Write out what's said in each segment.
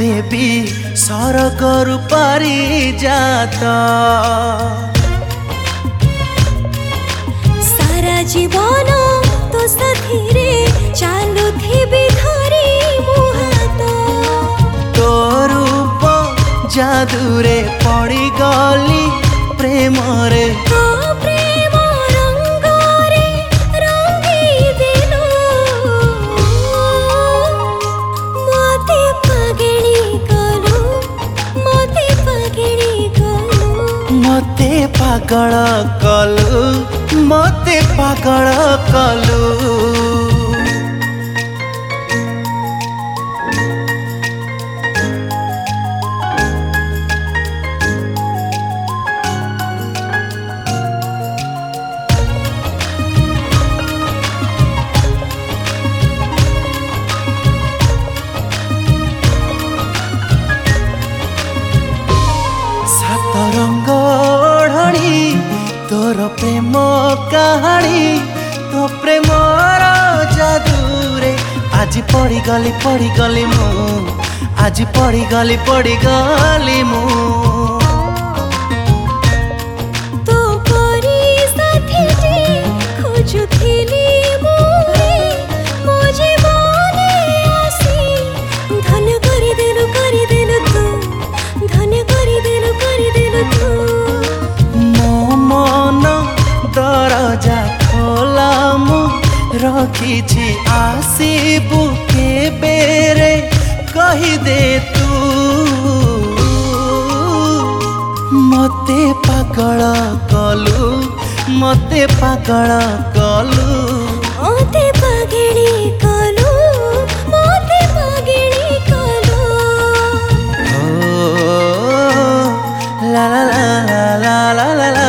देवी सरगरु पारिजात सारा जीवन तो साथी रे चालुथिबी धरी मु हाथ तो रूप जादूरे पड़ी गली प्रेम रे तो प्रेम रंग रे रंगी दिलो मते पागेली कलु मते पागेली कलु मते पागल कलु मते पागल कलु रंग ओढ़णी तोर प्रेम कहानी तो प्रेम जादूरे आज पड़ी गली मु आज पड़ी गली मु तो परी साथी जे खोजुथिली मु रे मो जीवने आसी धन करी देलु तू धन करी देलु तू मो मन दरजा खोला मु रखी आसीबु केबे रे कही दे तू मते पागल कलु मते पागल कलु मते पागेली कलु मते पागेली कलु ला ला ला ला ला ला ला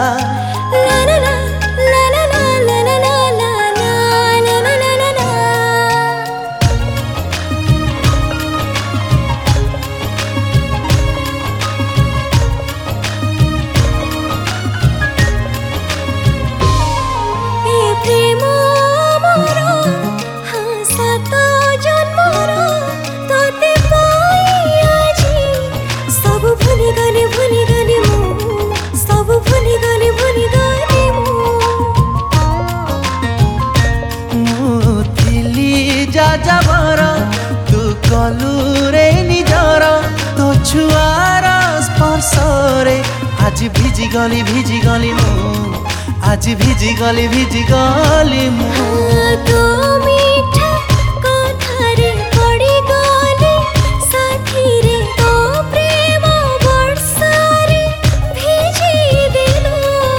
जाबर तू कलु रे निजर तो छुआर स्पर्श रे आज भिजी गली मु आज भिजी गली मु तो मीठा कथा रे पड़ी गली साथी रे तो प्रेम वर्षा रे भिजी देलु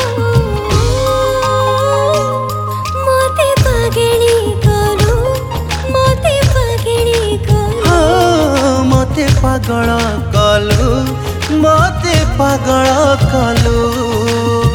मते पागेली कलु मते पागेली कलु मते पागल कलु मते पागल कलु।